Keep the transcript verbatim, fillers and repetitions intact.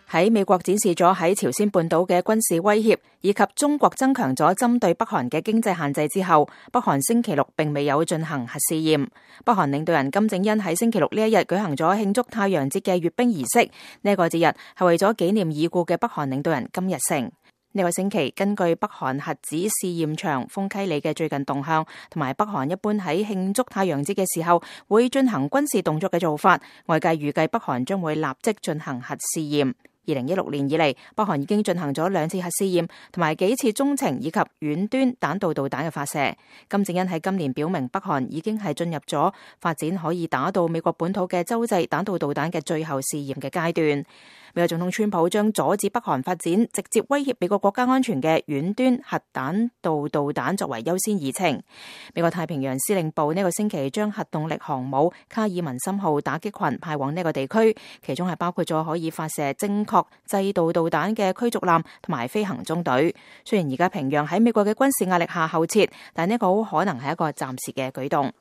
喺美國展示咗喺朝鮮半島嘅軍事威脅，以及中國增強咗針對北韓嘅經濟限制之後，北韓星期六並未有進行核試驗。北韓領導人金正恩喺星期六呢一日舉行咗慶祝太陽節嘅閱兵儀式，呢、這個節日係為咗紀念已故嘅北韓領導人金日成。呢個星期，根據北韓核子試驗場豐溪里嘅最近動向，同埋北韓一般喺慶祝太陽節嘅時候會進行軍事動作嘅做法，外界預計北韓將會立即進行核試驗。二零一六年以嚟，北韓已經進行咗兩次核試驗，同埋幾次中程以及遠端彈道導彈嘅發射。金正恩喺今年表明，北韓已經係進入咗發展可以打到美國本土嘅洲際彈道導彈嘅最後試驗嘅階段。美國總統川普將阻止北韓發展直接威脅美國國家安全嘅遠端核彈道導彈作為優先議程。美國太平洋司令部呢個星期將核動力航母卡爾文森號打擊群派往呢個地區，其中係包括咗可以發射精確制導導彈嘅驅逐艦同埋飛行中隊。雖然而家平壤喺美國嘅軍事壓力下後撤，但呢個好可能係一個暫時嘅舉動。